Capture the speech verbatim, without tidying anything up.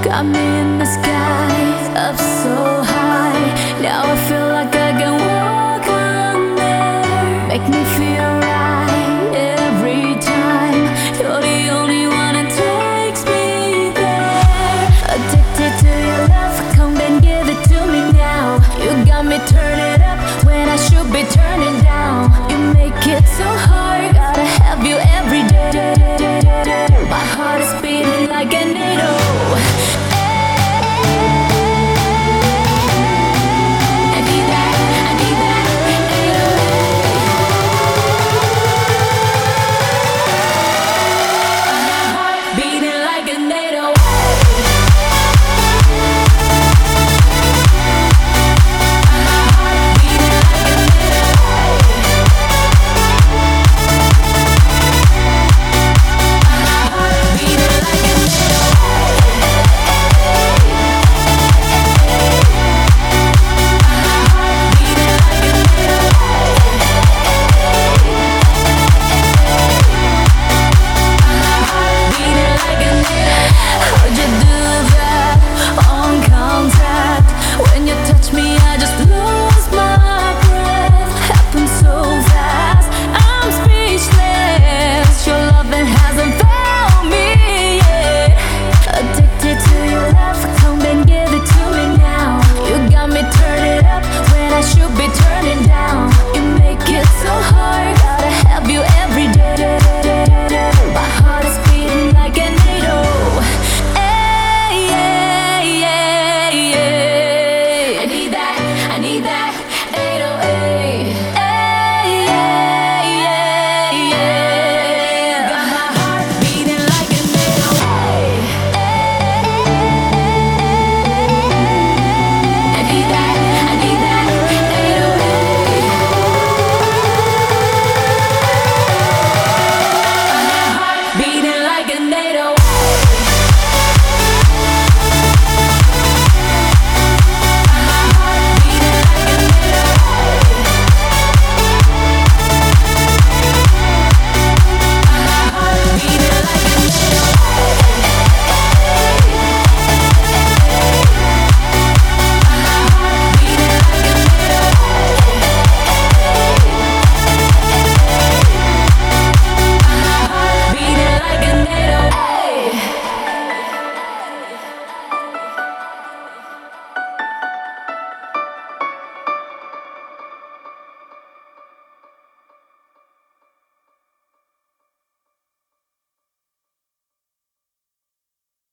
Got me in the sky, up so high. Now I feel like I can walk on there. Make me feel right every time. You're the only one that takes me there. Addicted to your love, come and give it to me now. You got me turning up when I should be turning down. You make it so hard, gotta have you every day. My heart is beating like a needle. Beating like a tornado.